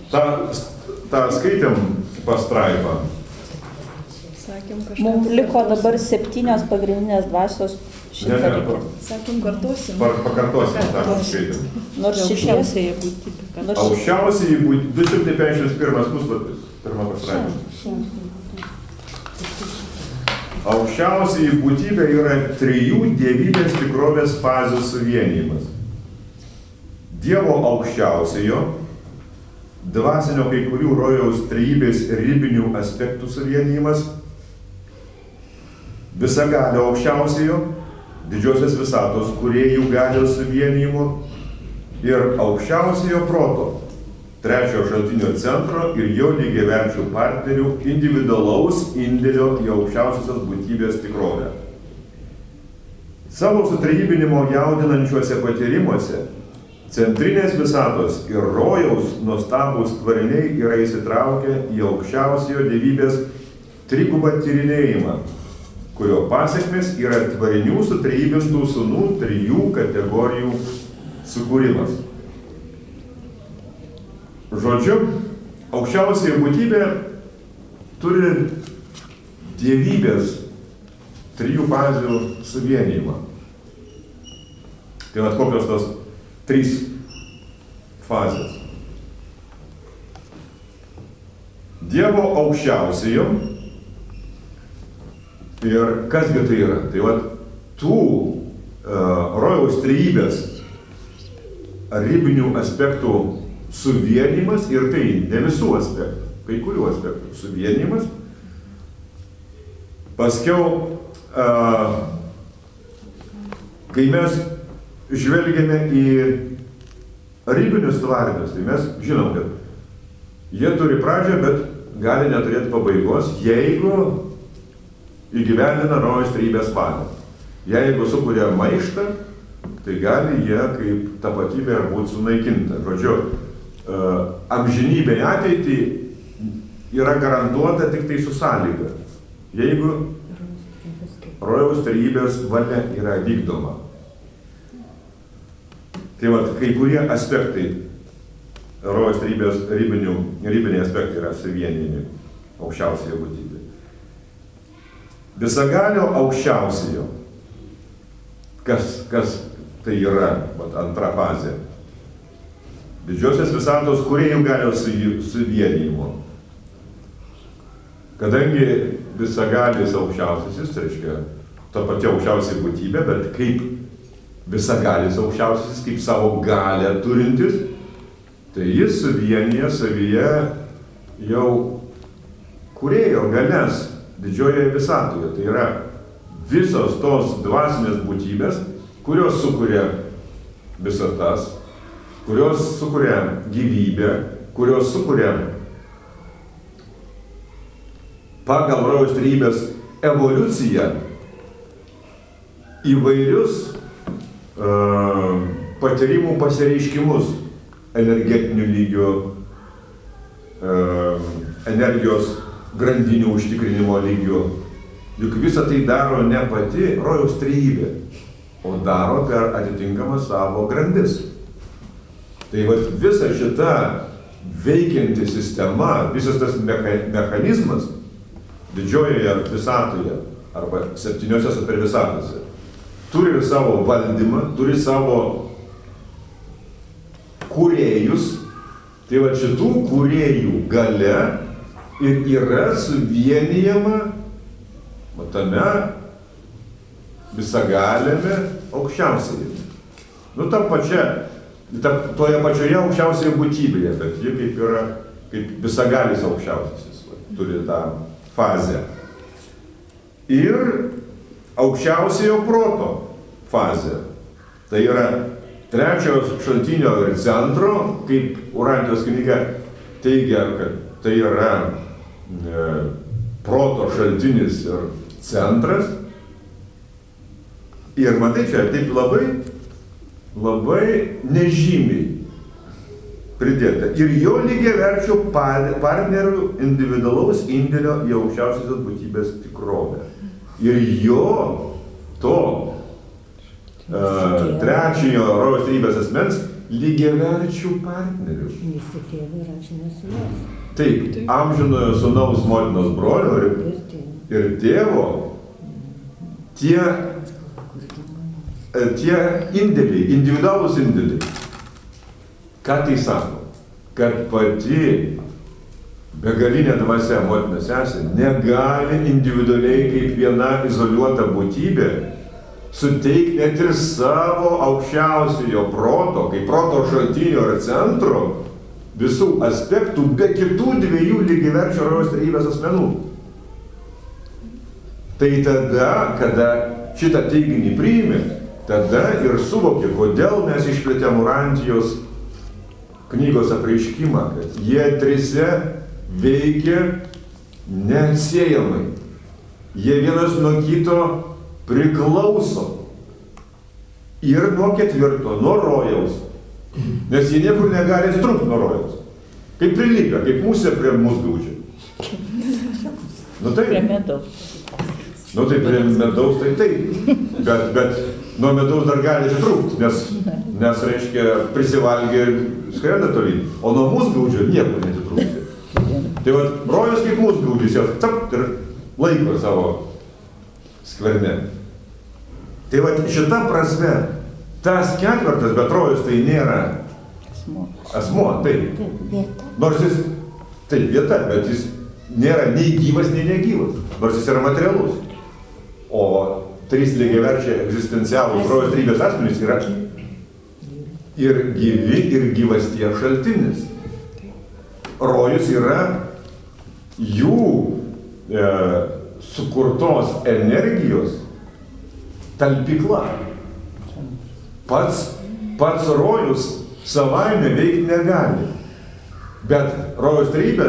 tą skaitėm pastraipą. Mums liko dabar 7 pagrindinės dvasios šitą reikia. Sakėm, kartuosim. Pakartosim tą skaitėm. Nors aukščiausiai būtybė. Aukščiausiai būtybė, 251 puslapis, pirma pastraipė. Aukščiausiai būtybė yra 3 dievybės tikrovės fazių suvienijimas. Dievo aukščiausiojo, dvasinio kai kurių rojaus trejybės ribinių aspektų suvienijimas, visagalio aukščiausiojo, didžiosios visatos kūrėjų galios suvienijimo ir aukščiausiojo proto, trečiojo šaltinio centro ir jo lygiaverčių partnerių individualaus indėlio į aukščiausiosios būtybės tikrovę. Savo sutrejybinimo jaudinančiuose patyrimuose centrinės visatos ir rojaus nuostabūs tvariniai yra įsitraukę į aukščiausiojo dievybės trigubą tyrinėjimą, kurio pasekmės yra tvarinių sutrejybintų sūnų 3 kategorijų sukūrimas. Žodžiu, aukščiausioji būtybė turi dievybės 3 fazių suvienijimą. Tai vat kokios tos 3 fazės. Dievo aukščiausiojo ir kasgi tai yra? Tai vat tų rojaus trejybės ribinių aspektų suvienimas ir tai ne visų aspektų, kai kurių aspektų suvienimas. Paskiau, kai mes žvelgiame į ribinius tvarinius, tai mes žinom, kad jie turi pradžią, bet gali neturėti pabaigos, jeigu įgyvendina rojaus trejybės valią. Jeigu sukuria maištą, tai gali jie kaip tapatybė būti sunaikinta. Žodžiu, amžinybė ateitį yra garantuota tik tai su sąlyga, jeigu rojaus trejybės valia yra vykdoma. Tai vat, kai kurie aspektai rojaus trejybės ribiniai aspektai yra suvienijami aukščiausioje būtybė. Visagalio aukščiausiojo, kas tai yra, vat, antra fazė. Didžiosios visatos kūrėjų galios suvienijimo. Kadangi visagalis aukščiausiasis, tai reiškia ta pati aukščiausia būtybė, bet kaip visagalis aukščiausiasis, kaip savo galę turintis, tai jis suvienyje savyje jau kūrėjo galias didžiojoje visatoje. Tai yra visos tos dvasinės būtybės, kurios sukuria visatas, kurios sukuria gyvybę, kurios sukuria pagal rojaus trejybės evoliuciją įvairius patyrimų pasireiškimus energetinių lygių, energijos grandinių užtikrinimo lygių. Juk visą tai daro ne pati rojaus trejybė, o daro per atitinkamą savo grandis. Tai vat visa šita veikianti sistema, visas tas mechanizmas didžiojoje visatoje arba 7 supervisatose turi savo valdymą, turi savo kūrėjus. Tai va šitų kūrėjų galia ir yra suvienijama tame visagaliame aukščiausiai. Nu, toje pačioje aukščiausioje būtybėje, bet ji kaip yra, kaip visagalis aukščiausiasis, turi tą fazę. Ir aukščiausiojo proto fazė. Tai yra trečios šaltinio ir centro, kaip Urantijos knyga teigia, kad tai yra proto šaltinis ir centras. Ir matai, čia taip labai nežymiai pridėta. Ir jo lygiaverčių partnerių individualaus indėlio į aukščiausiosios būtybės tikrovę. Ir jo to trečiojo rojaus trejybės asmens lygiaverčių partnerių. Visi tėvai yra amžinas sūnus. Taip, amžinojo sūnaus motinos brolio ir tėvo tie indėliai, individualūs indėliai. Ką tai sako? Kad pati begalinė dvasia motina sesė negali individualiai kaip viena izoliuota būtybė suteikti net ir savo aukščiausiojo proto, kaip proto šaltinio ir centro visų aspektų be kitų dviejų lygiaverčių rojaus trejybės asmenų. Tai tada, kada šitą teiginį priimi, tada ir suvoki, kodėl mes išplėtėm Urantijos knygos apreiškimą, kad jie trise veikia neatsiejamai. Jie vienas nuo kito priklauso. Ir nuo ketvirto, nuo rojaus. Nes jie niekur negali attrūkti nuo rojaus. Kaip prilipę, kaip musė prie musgaudžio. Nu taip. Prie medaus. Nu tai prie medaus, tai taip. Bet nuo medaus dar gali attrūkti, nes reiškia, prisivalgė ir skrenda tolyn. O nuo musgaudžio niekur netitrūkti. Tai va, rojus kaip musgaudžis, jos capt ir laiko savo skverne. Tai va, šita prasme, tas ketvirtas, bet rojus tai nėra asmuo, taip. Nors jis, taip, vieta, bet jis nėra nei gyvas, nei negyvas. Nors jis yra materialus. O trys lygiaverčiai egzistencialūs rojus trybės asmenys yra ir gyvi, ir gyvasties šaltinis. Rojus yra jų sukurtos energijos talpykla. Pats rojus savaime veikti negali. Bet rojaus trejybė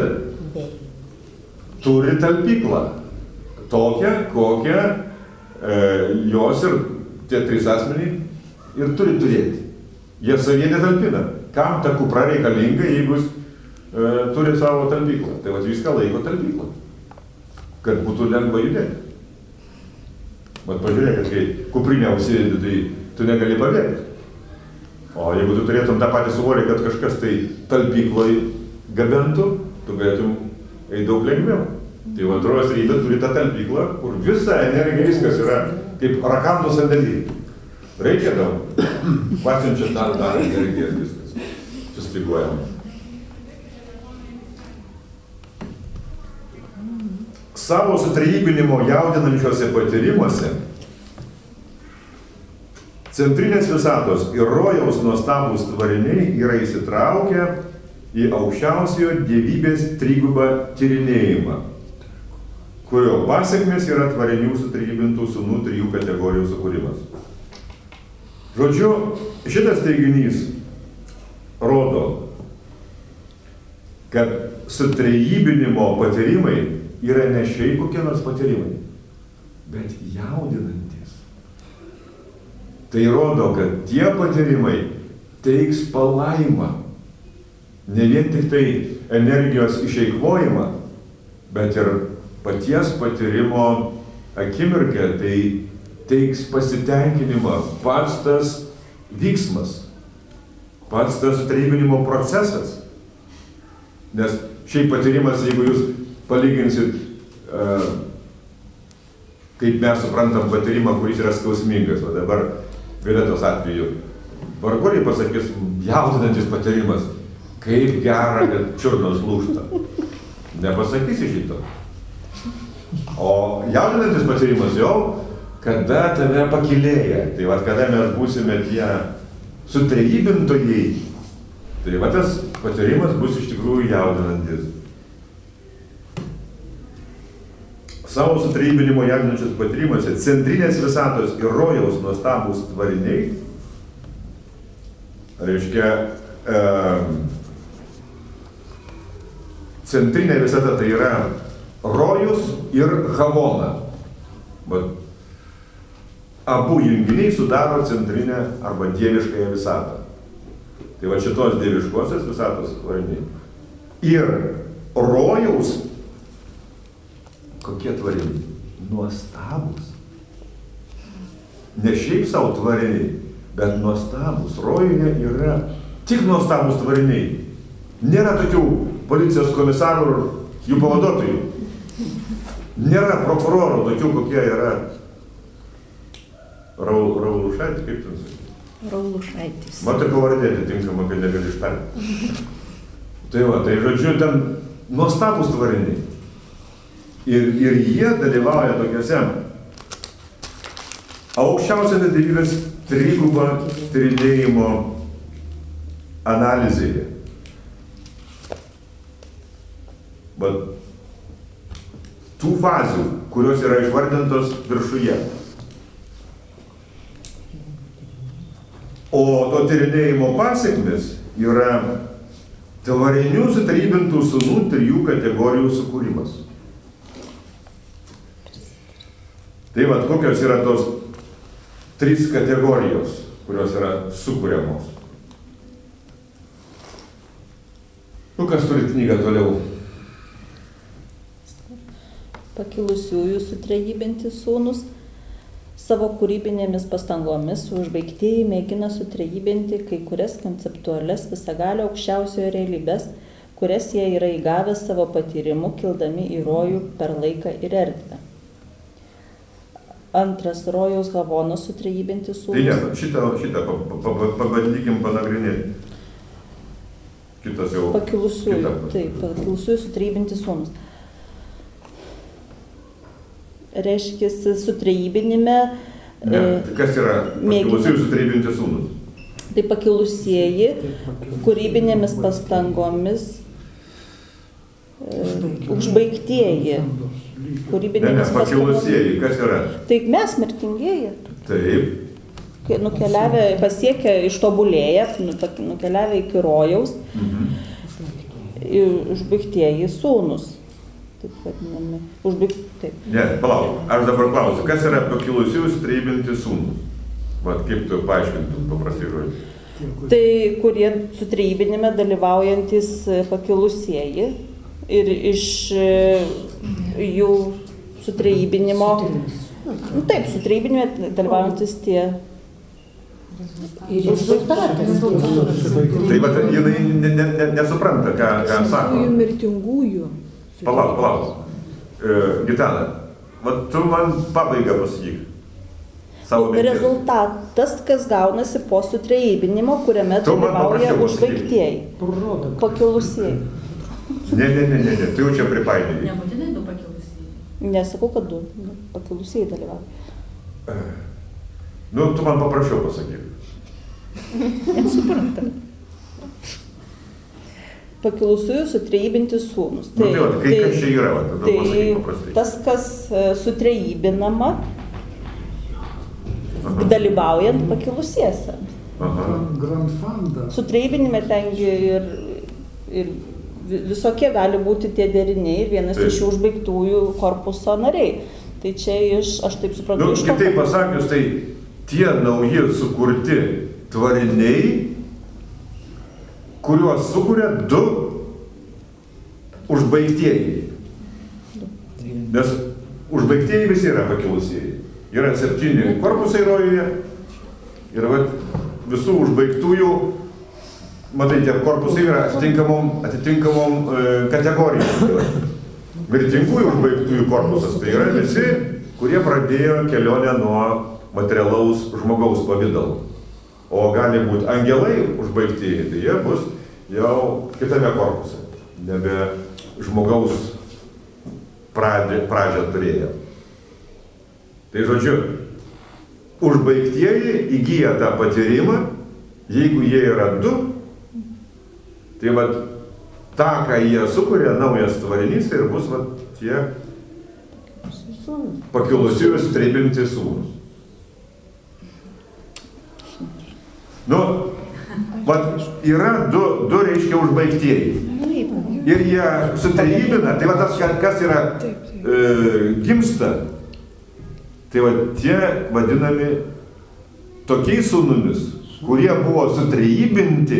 turi talpyklą. Tokią, kokią jos ir tie trys asmeniai ir turi turėti. Jie savie netalpina. Kam ta kupra reikalinga, jeigu jis turi savo talpyklą? Tai vat viską laiko talpyklą, kad būtų lengva judėti. Vat pažiūrėk, kad kai kuprinę užsidedi, tai tu negali pabėgti. O jeigu tu turėtum tą patį svorį, kad kažkas tai talpykloj gabentų, tu galėtum eiti daug lengviau. Tai va, rojos trejybė turi tą talpyklą, kur visa energija, viskas yra kaip rakandų sandėly. Reikia daug. Pasiunčia dar energiją, viskas. Sustiguojam. Savo sutrejybinimo jaudinančiuose patyrimuose centrinės visatos ir rojaus nuostabūs tvariniai yra įsitraukę į aukščiausiojo dievybės trigubą tyrinėjimą, kurio pasekmės yra tvarinių sutrejybintų sūnų trijų kategorijų sukūrimas. Žodžiu, šitas teiginys rodo, kad sutrejybinimo patyrimai yra ne šiaip kokie nors patyrimai, bet jaudinantis. Tai rodo, kad tie patyrimai teiks palaimą. Ne vien tik tai energijos išeikvojimą, bet ir paties patyrimo akimirką, tai teiks pasitenkinimą, pats tas vyksmas, pats tas sutrejybinimo procesas. Nes šiaip patyrimas, jeigu jūs palyginsit, kaip mes suprantam patyrimą, kuris yra skausmingas, o dabar Violetos atveju, varguriai pasakys, jaudinantis patyrimas, kaip gera, kad čiurnos lūžta. Nepasakysi šito. O jaudinantis patyrimas jau, kada tave pakilėja, tai va, kada mes būsime tie sutrejybintojai, tai va, tas patyrimas bus iš tikrųjų jaudinantis. Savo sutrejybinimo jaudinančios patyrimuose centrinės visatos ir rojaus nuostabūs tvariniai, reiškia, centrinė visata tai yra rojus ir havona. Abu junginiai sudaro centrinę arba dieviškąją visatą. Tai va šitos dieviškosios visatos tvariniai. Ir rojaus kokie tvariniai? Nuostabūs. Ne šiaip savo tvariniai, bet nuostabūs. Rojuje yra tik nuostabūs tvariniai. Nėra tokių policijos komisarų ir jų pavaduotojų. Nėra prokurorų tokių, kokie yra Raulušaitė, kaip ten sakyti? Raulušaitis. Matai pavardė atitinkama, kad negali ištarti. Tai va, tai žodžiu, ten nuostabūs tvariniai. Ir jie dalyvauja tokiuose aukščiausiame dievybės trigubą tyrinėjimo analizėje. Bet tų fazių, kurios yra išvardintos viršuje. O to tyrinėjimo pasiekmes yra tvarinių sutrybintų sūnų 3 kategorijų sukūrimas. Tai vat, kokios yra tos 3 kategorijos, kurios yra sukūriamos. Nu, kas turi knygą toliau? Pakilusiųjų sutrejybinti sūnus savo kūrybinėmis pastangomis užbaigtieji mėgina sutrejybinti kai kurias konceptualias visagalio aukščiausiojo realybės, kurias jie yra įgavę savo patyrimu, kildami į rojų per laiką ir erdvę. Antras rojaus Havonos sutrejybinti sūnus. Tai ne, šitą pabandykim panagrinėti. Kitas jau. Pakilusiųjų, taip, pakilusiųjų sutrejybinti sūnus. Reiškia, sutrejybinime... Ne, kas yra pakilusiųjų sutrejybinti sūnus? Tai pakilusieji, kūrybinėmis pastangomis, užbaigtieji. Ne, pakilusieji, kas yra? Taip, mes mirtingieji. Taip. Nukeliavę, pasiekę, ištobulėję, nukeliavę iki rojaus, užbaigtieji sūnus. Taip vadinami. Taip. Ne, palauk, aš dabar klausiu, kas yra pakilusiųjų sutrejybinti sūnus? Vat kaip tu paaiškintum paprastai žodžiu? Tai kurie sutrejybinime dalyvaujantis pakilusieji ir iš jų sutrejybinimo, taip, sutrejybinime dalyvaujantis tie rezultatas. Tai vat, jinai nesupranta, ką sako. Mirtingųjų. Palauk. Gitana, vat tu man pabaigą pasakyk. Rezultatas, kas gaunasi po sutrejybinimo, kuriame dalyvauja užbaigtieji, pakilusieji. Ne, tu jau čia pripainėjai. Nebūtinai 2 pakilusieji. Nesakau, kad 2 pakilusieji dalyvauja. Nu, tu man paprašiau pasakyk. Nesupranta. Pakilusiųjų sutrejybinti sūnus. Tai kas čia yra? Tai tas, kas sutrejybinama, dalyvaujant pakilusiesiems. Sutrejybinime tengi ir visokie gali būti tie deriniai ir vienas iš jų užbaigtųjų korpuso nariai. Tai čia aš taip suprantu, iš to... Kitaip pasakius, tai tie nauji sukurti tvariniai, kuriuos sukuria 2 užbaigtieji. Nes užbaigtieji visi yra pakilusieji. Yra 7 korpusai rojuje ir visų užbaigtųjų, matai, tie korpusai yra atitinkamom kategorijom. Mirtingųjų užbaigtųjų korpusas tai yra visi, kurie pradėjo kelionę nuo materialaus žmogaus pavidalo. O gali būti angelai užbaigtieji, tai jie bus jau kitame korpuse, nebe žmogaus pradžią turėjo. Tai žodžiu, užbaigtieji įgyja tą patyrimą, jeigu jie yra 2, tai tą, ką jie sukuria, naujas tvarinys, ir bus tie pakilusiųjų sutrejybinti sūnus. Nu, yra 2 reiškia užbaigtieji. Ir jie sutrejybina, tai tas, kas yra gimsta, tai tie vadinami tokiais sūnumis, kurie buvo sutrejybinti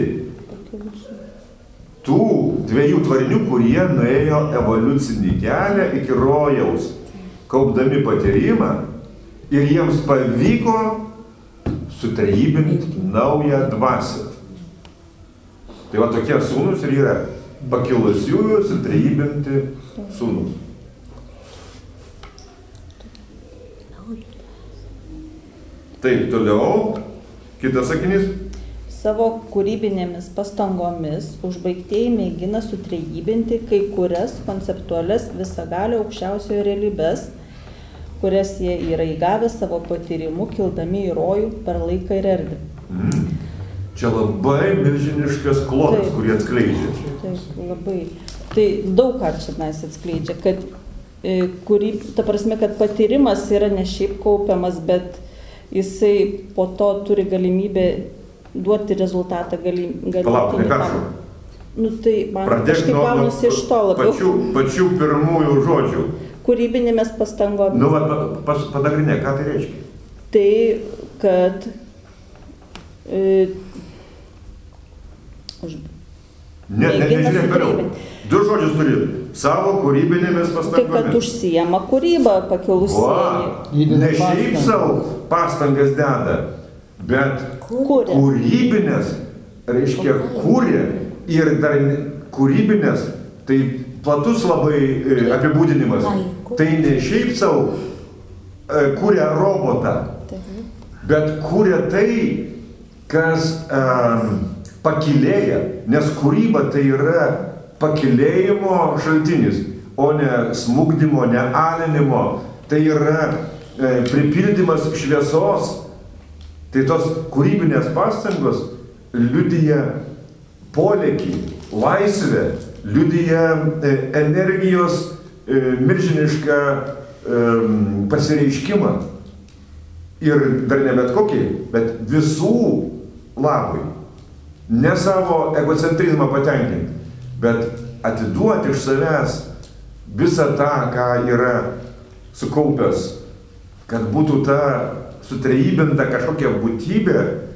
tų 2 tvarinių, kurie nuėjo evoliucinį kelią iki rojaus, kaupdami patyrimą, ir jiems pavyko sutrejybinti naują dvasią. Tai va tokie sūnus ir yra pakilusiųjų sutrejybinti sūnus. Taip, toliau, kitas sakinys. Savo kūrybinėmis pastangomis užbaigtieji mėgina sutrejybinti kai kurias konceptualias visagalio aukščiausiojo realybės, kurias jie yra įgavę savo patyrimu, kildami į rojų per laiką ir erdvę. Čia labai milžiniškas klodas, Taip. kurį atskleidžia. Taip, labai. Tai daug ką čia mes atskleidžia, kad ta prasme, kad patyrimas yra ne šiaip kaupiamas, bet jisai po to turi galimybę duoti rezultatą Palauk, neperšau. Nu tai man Pradėk kažkaip gaunasi iš to labiau. Pačių pirmųjų žodžių. Kūrybinėmis pastangomis. Nu, padagrinė, ką tai reiškia? Tai, kad Nežiūrėk vėliau. Du žodžius turi. Savo kūrybinėmis tai, kad pastangomis. užsijama kūryba pakilusieji. Ne šiaip savo pastangas deda, bet Kūrė. kūrybinės, reiškia kūrė ir dar kūrybinės, tai platus labai apibūdinimas. Tai ne šiaip savo kūrė robotą, bet kūrė tai, kas pakilėja, nes kūryba tai yra pakilėjimo šaltinis, o ne smukdymo, ne alinimo, tai yra pripildymas šviesos. Tai tos kūrybinės pastangos liudija polėkį, laisvę, liudija energijos milžinišką pasireiškimą. Ir dar ne bet kokį, bet visų labui. Ne savo egocentrizmą patenkinti, bet atiduoti iš savęs visą tą, ką yra sukaupęs, kad būtų ta sutrejybinta kažkokia būtybė,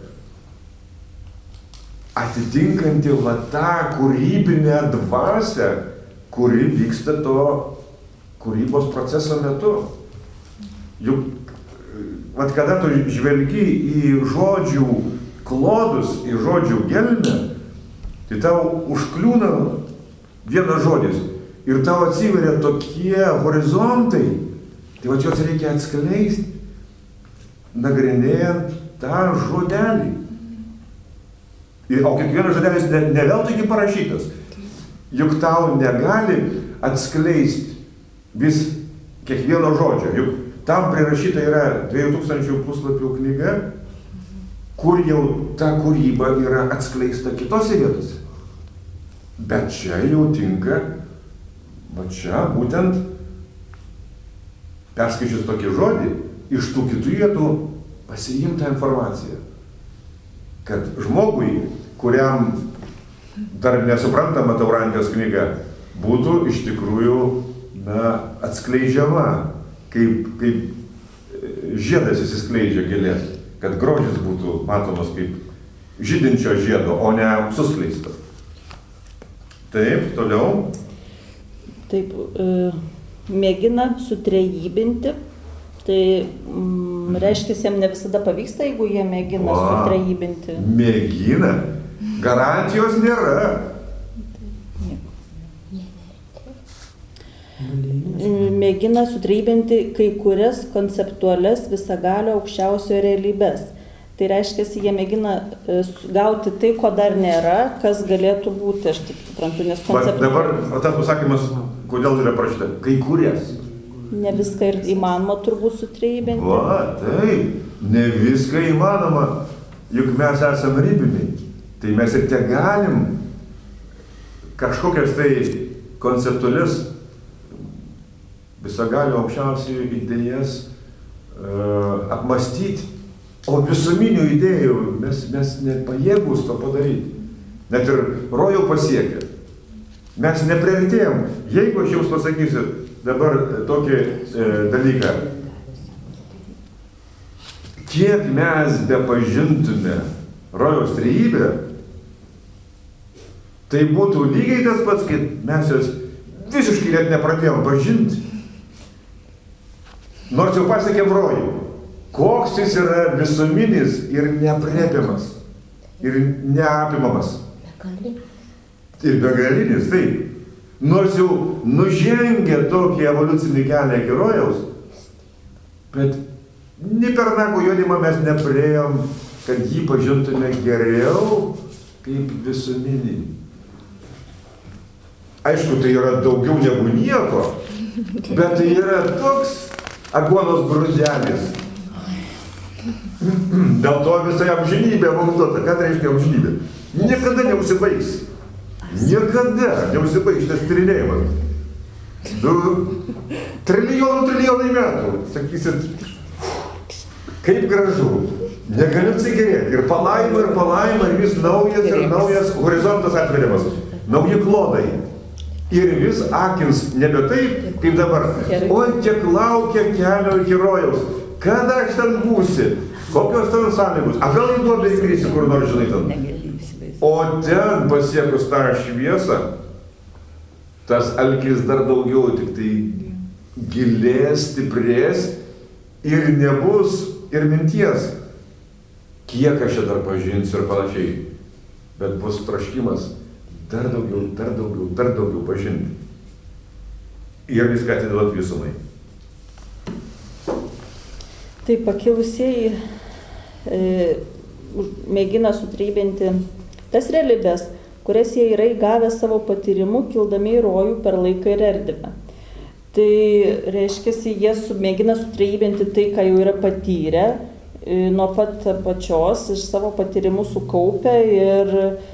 atitinkanti va tą kūrybinę dvasią, kuri vyksta to kūrybos proceso metu. Juk, vat kada tu žvelgi į žodžių klodus, į žodžių gelmę, tai tau užkliūna vienas žodis ir tau atsiveria tokie horizontai, tai vat juos reikia atskleisti, nagrinėjant tą žodelį. O kiekvienas žodelis ne veltui parašytas. Juk tau negali atskleisti vis kiekvieno žodžio. Juk tam prirašyta yra 2000 puslapių knyga, kur jau ta kūryba yra atskleista kitose vietose. Bet čia jau tinka, va čia būtent perskaičius tokį žodį, iš tų kitų vietų pasiimta informacija. Kad žmogui, kuriam dar nesuprantama Taurantijos knyga, būtų iš tikrųjų atskleidžiama, kaip žiedas įsiskleidžia gėlės, kad grožis būtų matomas kaip žydinčio žiedo, o ne suskleistas. Taip, toliau. Taip, mėgina sutrejybinti. Tai reiškia, jiems ne visada pavyksta, jeigu jie mėgina sutrejybinti. Mėgina. Garantijos nėra. Mėgina sutrejybinti kai kurias konceptualias visagalio aukščiausiojo realybės. Tai reiškia, jie mėgina gauti tai, ko dar nėra, kas galėtų būti, aš taip suprantu, nes Dabar tas pasakymas, kodėl yra parašyta, kai kurias. Ne viską ir įmanoma turbūt sutrejybinti. Va, taip, ne viską įmanoma, juk mes esame ribiniai. Tai mes ir te galim kažkokias tai konceptualias visagalio aukščiausiųjų idėjas apmastyti. O visuminių idėjų mes nepajėgus to padaryti. Net ir rojų pasiekę. Mes nepriartėjom. Jeigu aš jums pasakysiu dabar tokį dalyką, kiek mes bepažintume rojaus trejybę, tai būtų lygiai tas pats, kad mes jos visiškai net nepradėjom pažinti. Nors jau pasiekėm rojų. Koks jis yra visuminis ir neaprėpiamas ir neapimamas. Negali. Ir begalinis, taip. Nors jau nužengė tokį evoliucinį kelią iki rojaus, bet ni per nagų jodimą mes nepriėjom, kad jį pažintume geriau kaip visuminį. Aišku, tai yra daugiau negu nieko, bet tai yra toks aguonos grūdelis. Dėl to visai amžinybė mums duota. Ką tai reiškia amžinybė? Niekada neužsibaigs. Niekada neužsibaigs šitas tyrinėjimas. Trilijonai metų. Sakysit, kaip gražu. Negaliu atsigėrėti. Ir palaima, ir vis naujas horizontas atveriamas. Nauji klodai. Ir vis akins nebe taip, kaip dabar. Oi, kiek laukia kelio iki rojaus. Kada aš ten būsi? Kokios ten sąlygos? A gal į duobę įkrisi, kur nors žinai ten? O ten pasiekus tą šviesą, tas alkis dar daugiau, tik tai gilės, stiprės ir nebus ir minties. Kiek aš čia dar pažinsiu ir panašiai. Bet bus troškimas dar daugiau pažinti. Ir viską atiduot visumai. Tai pakilusieji mėgina sutrejybinti tas realybės, kurias jie yra įgavę savo patyrimu, kildami į rojų per laiką ir erdvę. Tai reiškia, jie mėgina sutrejybinti tai, ką jau yra patyrę, nuo pat pačios, iš savo patyrimų sukaupę ir,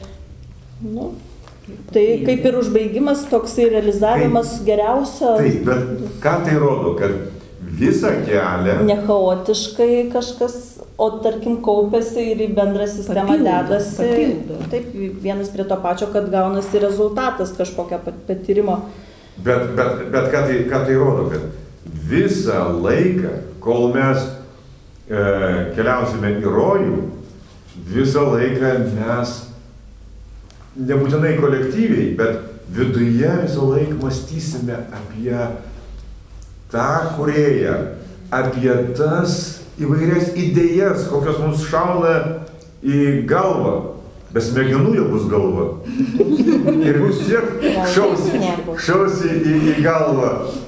tai kaip ir užbaigimas, toksai realizavimas geriausio. Taip, bet ką tai rodo, kad visą kelią... Ne chaotiškai kažkas, o tarkim kaupiasi ir į bendrą sistemą dedasi. Taip, vienas prie to pačio, kad gaunasi rezultatas kažkokio patyrimo. Bet ką tai rodo, kad visą laiką, kol mes keliausime į rojų, visą laiką mes nebūtinai kolektyviai, bet viduje visą laiką mąstysime apie tą kūrėją, apie tas įvairias idėjas, kokios mums šauna į galvą. Be smegenų jau bus galva. Ir vis tiek šausi į galvą.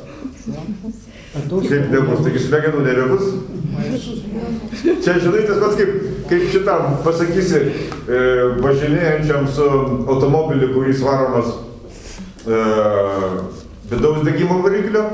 Kaip nebus, taigi smegenų nebebus. Čia, žinai, tas pats kaip šitam pasakysi važinėjančiam su automobiliu, kuris varomas vidaus degimo variklio.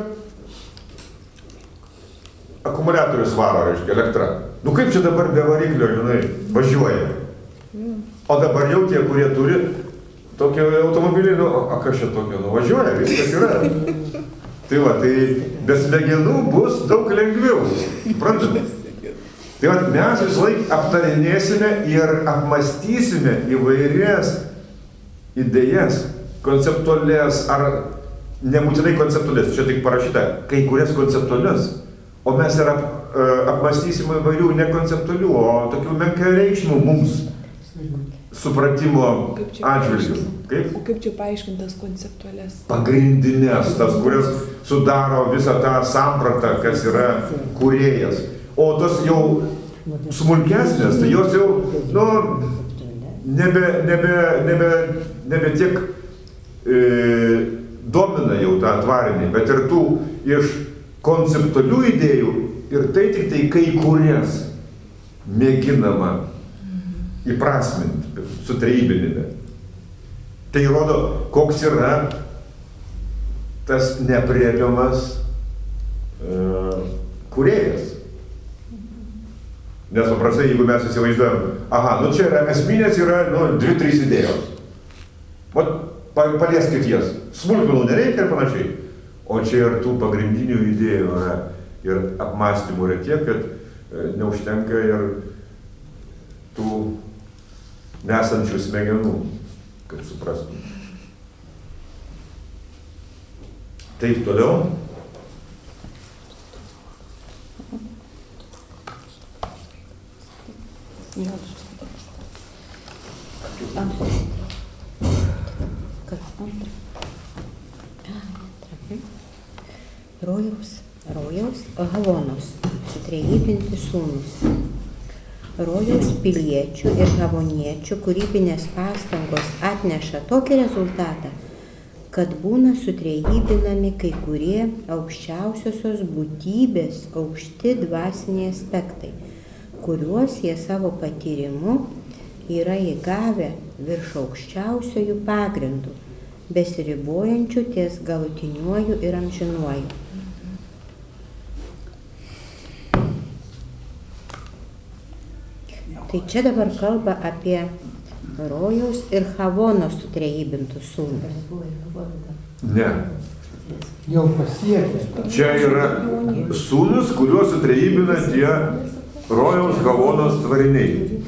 Akumuliatorius varo, reiškia, elektra. Nu kaip čia dabar be variklio, žinai, važiuoja. O dabar jau tie, kurie turi tokį automobilį, kas čia tokio, važiuoja, viskas yra. Tai va, tai be smegenų bus daug lengviau, suprantate? Tai va, mes visą laiką aptarinėsime ir apmąstysime įvairias idėjas, konceptualias ar nebūtinai konceptualias, čia tik parašyta, kai kurias konceptualias. O mes ir apmąstysime įvairių nekonceptualių, o tokių menkareikšmių mums supratimo atžvilgių. O kaip čia paaiškintas konceptualias? Pagrindinės, tas, kurios sudaro visą tą sampratą, kas yra kūrėjas. O tos jau smulkesnės, tai jos jau, nebe tiek domina jau tą tvarinį, bet ir tų iš konceptualių idėjų ir tai tik tai kai kurias mėginama įprasminti, sutrejybinime. Tai rodo, koks yra tas neaprėpiamas kūrėjas. Nes paprastai, jeigu mes įsivaizduojam, čia yra esminės, yra 2-3 idėjos. Palieskit jas. Smulkmenų nereikia ir panašiai. O čia ir tų pagrindinių idėjų yra ir apmąstymų yra tiek, kad neužtenka ir tų nesančių smegenų, kad suprastum. Taip toliau. Rojaus Halonos sutrejybinti sūnus. rojaus piliečių ir havoniečių kūrybinės pastangos atneša tokį rezultatą, kad būna sutrejybinami kai kurie aukščiausiosios būtybės aukšti dvasiniai aspektai, kuriuos jie savo patyrimu yra įgavę virš aukščiausiojų pagrindų, besiribojančių ties galutiniuoju ir amžinuoju. Tai čia dabar kalba apie rojaus ir Havonos sutrejybintus sūnus. Ne. Jau pasiekė. Čia yra sūnus, kuriuos sutrejybina tie rojaus Havonos tvariniai.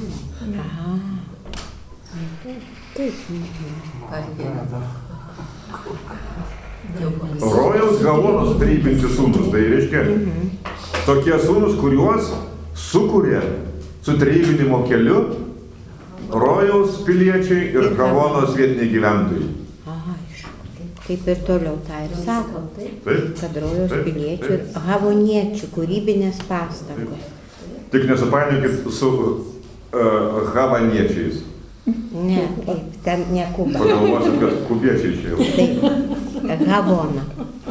Rojaus Havonos sutrejybinti sūnus. Tai reiškia tokie sūnus, kuriuos sukuria sutrejybinimo keliu rojaus piliečiai ir Havonos vietiniai gyventojai. Kaip ir toliau tą ir sako, Taip? kad rojaus piliečių ir havoniečių kūrybinės pastangos. Tik nesupainiokit su havaniečiais. Ne, taip, ten ne Kuba. Pagalvosit, kad kubiečiai čia jau. Taip, Havona.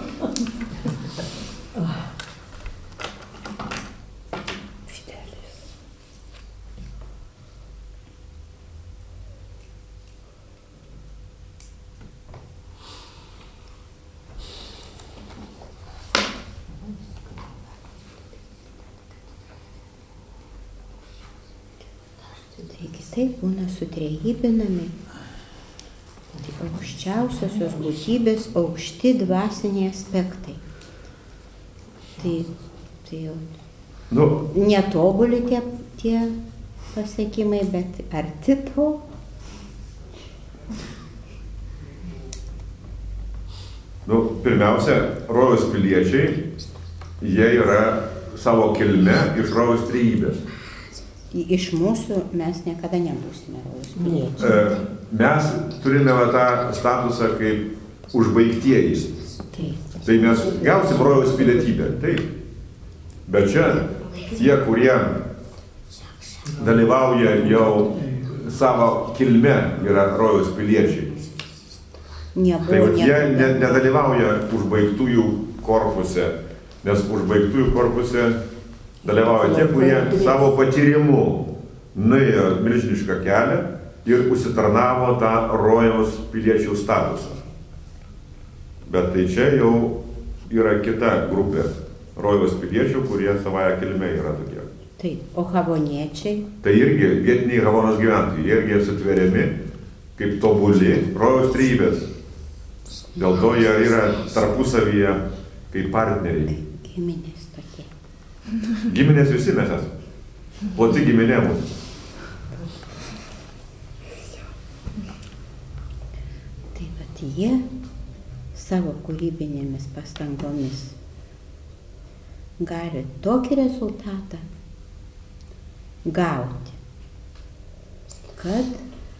Taigi taip būna sutrejybinami aukščiausiosios būtybės aukšti dvasiniai aspektai. Tai jau netobuli tie pasiekimai, bet arti to. Pirmiausia, rojaus piliečiai, jie yra savo kilme iš rojaus trejybės. Iš mūsų mes niekada nebūsime rojaus piliečiai. Mes turime tą statusą kaip užbaigtieji. Taip. Tai mes gausim rojaus pilietybę. Taip. Bet čia tie, kurie dalyvauja jau savo kilme, yra rojaus piliečiai. Tai jie nedalyvauja užbaigtųjų korpuse, nes užbaigtųjų korpuse dalyvauja tie, kurie savo patyrimu nuėjo milžinišką kelią ir užsitarnavo tą rojaus piliečių statusą. Bet tai čia jau yra kita grupė rojaus piliečių, kurie savoje kilme yra tokie. Taip, o havoniečiai? Tai irgi vietiniai Havonos gyventojai, jie irgi sutveriami kaip tobuli rojaus trejybės. Dėl to jie yra tarpusavyje kaip partneriai. Giminės tokie. Giminės visi mes esame. Plati giminė mūsų. Taip pat jie savo kūrybinėmis pastangomis gali tokį rezultatą gauti, kad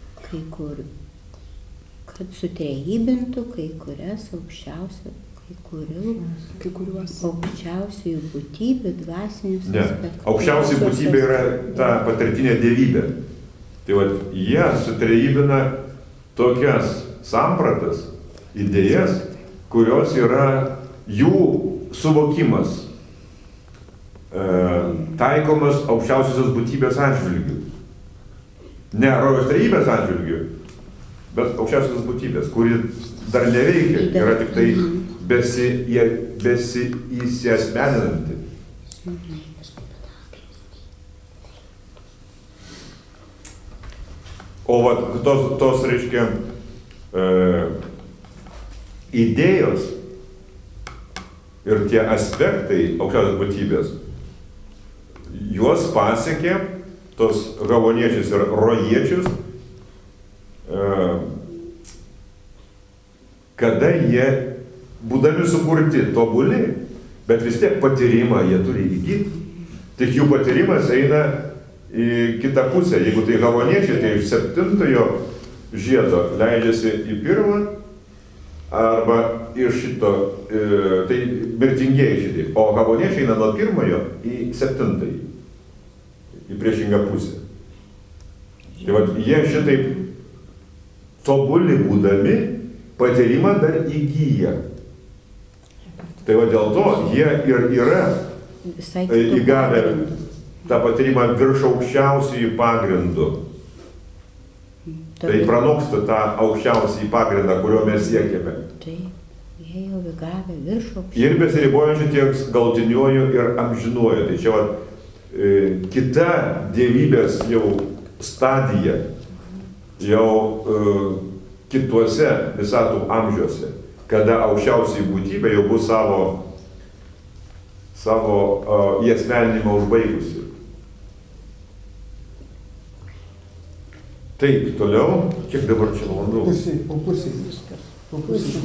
sutrejybintų kai kurias aukščiausiųjų būtybių dvasinius aspektus. Aukščiausiai būtybė yra ta patirtinė dievybė. Tai vat, jie sutrejybina tokias sampratas, idėjas, kurios yra jų suvokimas taikomas aukščiausiosios būtybės atžvilgių. Ne rojaus trejybės atžvilgių, bet aukščiausios būtybės, kuri dar neveikia, yra tik tai besiįsiasmeninanti. O vat, tos reiškia idėjos ir tie aspektai aukščiausios būtybės, juos pasiekė tos havoniečius ir rojiečius, kada jie, būdami sukurti tobuli, bet vis tiek patyrimą jie turi įgyti. Tik jų patyrimas eina į kitą pusę. Jeigu tai havoniečiai, tai iš 7 žiedo leidžiasi į 1, arba iš šito, tai mirtingieji šitai. O havoniečiai eina nuo 1 į 7. į priešingą pusę. Tai vat, jie šitaip tobuli būdami patyrimą dar įgyja. Tai va dėl to jie ir yra įgavę tą patyrimą virš aukščiausiųjų pagrindų. Tai pranoksta tą aukščiausiąjį pagrindą, kurio mes siekėme. Tai jie jau įgavę virš aukščiausiųjų. Ir besiribojančių ties galutiniuoju ir amžinuoju. Tai čia va, kita dievybės jau stadija, jau kituose visatų amžiuose, kada aukščiausiai būtybė jau bus savo įasmeninimą užbaigusi. Taip, toliau, kiek dabar čia valandų? Po pusė viskas. Po pusė.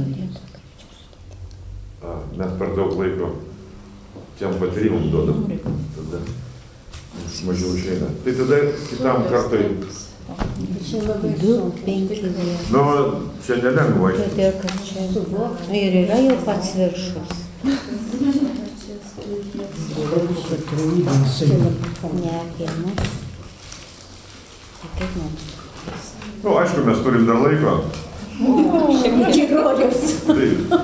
Mes per daug laiko tiem patyrimam duodam. Tada mažiau išeina. Tai tada kitam kartui. Čia labai 2-5 vėl. Nu, čia nelengva. Todėl, kad čia ir yra jau pats viršus. Ne apie mus. Kaip mums? Nu, aišku, mes turim dar laiko. Iki rojaus. Taip.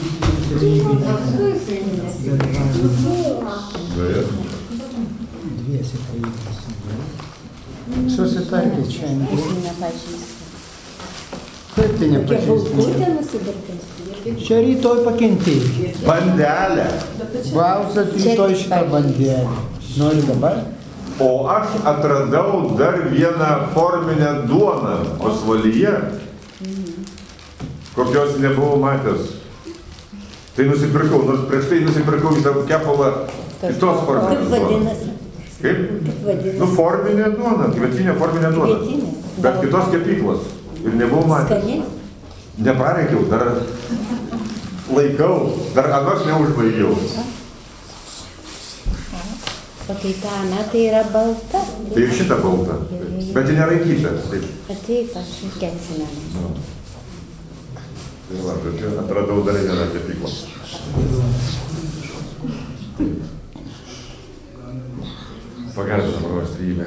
Dviesi trejybės. Susitarkit šiandien. Jūs nepažįstate. Kaip tai nepažįstate? Čia rytoj pakentėkit. Bandelę. Valsat rytoj šitą bandelę. Nori dabar? O aš atradau dar vieną forminę duoną pasvalyje, kokios nebuvau matęs. Tai nusipirkau, nors prieš tai nusipirkau visą kepalą kitos forminės duonos. Kaip vadinasi? Kaip? Kaip vadinasi? Nu, forminė duona, kvietinė forminė duona. Kvietinė? Bet kitos kepyklos. Ir nebuvau matęs. Skani? Neprareikiau, dar laikau, dar anos neužbaigiau. O tai ta ana, tai yra balta. Tai ir šita balta. Bet ji neraikyta. Taip. Taip, aš neatsimenu. Tai va, žodžiu, atradau dar vieną kepyklą. Pagarbina mano strymę.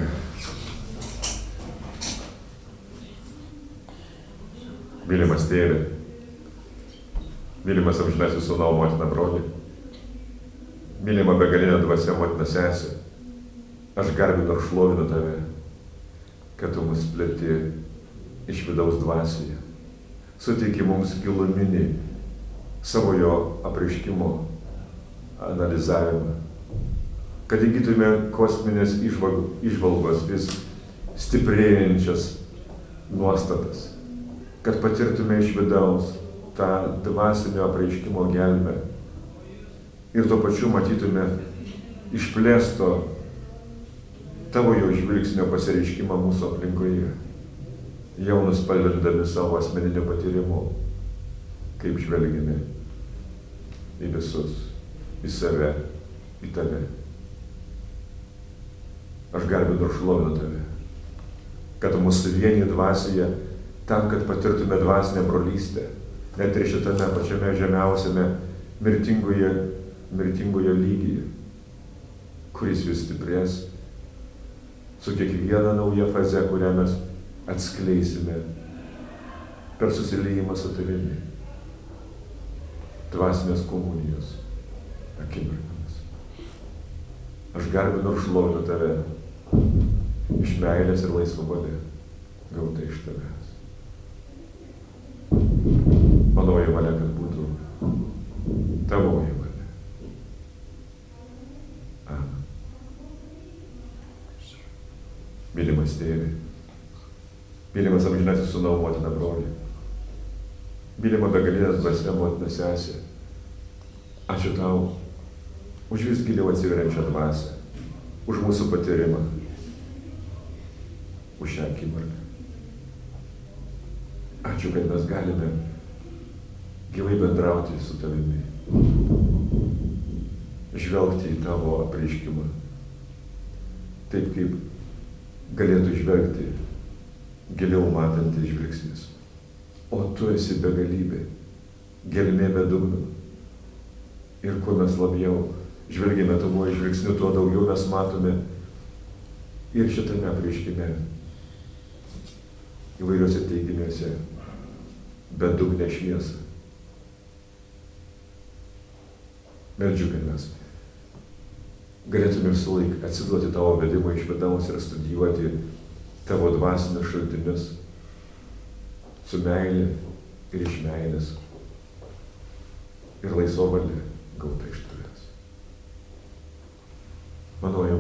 Mylimas tėvė, mylimas amžinasis sūnau motina broli, mylima begalinė dvasia motina sesė, aš garbinu ir šlovinu tave, kad tu mus plėti iš vidaus dvasioje. Suteiki mums giluminį savo jo apreiškimo analizavimą, kad įgytume kosminės įžvalgos vis stiprėjančias nuostatas, kad patirtume iš vidaus tą dvasinio apreiškimo gelmę ir tuo pačiu matytume išplėsto tavo jo žvilgsnio pasireiškimą mūsų aplinkoje, jau nuspalvindami savo asmeniniu patyrimu, kaip žvelgime į visus, į save, į tave. Aš garbinu ir šlovinu tave, kad mūsų vieni dvasioje tam, kad patirtume dvasinę brolystę, net ir šitame pačiame žemiausiame mirtingoje lygyje, kuris vis stiprės su kiekviena nauja faze, kurią mes atskleisime per susiliejimą su tavimi. Dvasinės komunijos akimirkomis. Aš garbinu ir šlovinu tave iš meilės ir laisvo valia, gauta iš tavęs. Manoji valia, kad būtų tavoji valia. Amen. Mylimas tėvė, mylimas amžinasis sūnau motina broli, mylima begalinės dvasia motina sesė, ačiū tau už vis giliau atsiveriančią dvasią, už mūsų patyrimą, už šią akimirką. Ačiū, kad mes galime gyvai bendrauti su tavimi, žvelgti į tavo apreiškimą, taip kaip galėtų žvelgti giliau matantis žvilgsnis. O tu esi begalybė, gelmė be dugno. Ir kuo mes labiau žvelgėme tavo žvilgsniu, tuo daugiau mes matome ir šitame apreiškime įvairiuose teiginiuose bedugnę šviesą. Meldžiu, kad mes galėtume visą laiką atsiduoti tavo vedimo iš vidaus ir studijuoti tavo dvasinius šaltinius su meilė ir iš meilės ir laisva valia gauta iš tavęs. Mano